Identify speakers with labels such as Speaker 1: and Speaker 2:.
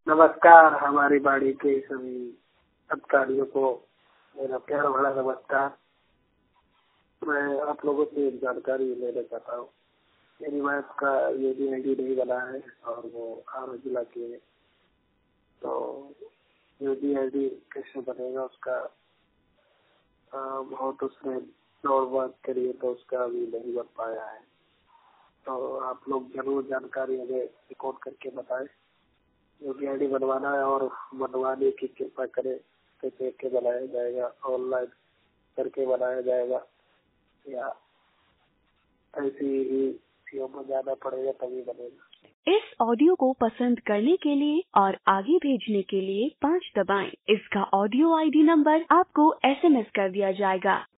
Speaker 1: नमस्कार, हमारी बाड़ी के सभी अधिकारियों को मेरा प्यार भरा नमस्कार। मैं आप लोगों से एक जानकारी लेना चाहता हूँ। मेरी वाइफ का UDID नहीं बना है और वो आरा जिला की है, तो UDID कैसे बनेगा उसका बहुत उसने दौड़ बात करी है, तो उसका अभी नहीं बन पाया है। तो आप लोग जरूर जानकारी हमें रिकॉर्ड करके बताएं। UDID बनवाना है और बनवाने की कृपा करें। कैसे बनाया जाएगा, ऑनलाइन करके बनाया जाएगा या ऐसी ही सीओ में जाना पड़ेगा तभी बनेगा।
Speaker 2: इस ऑडियो को पसंद करने के लिए और आगे भेजने के लिए 5 दबाएं। इसका ऑडियो ID नंबर आपको SMS कर दिया जाएगा।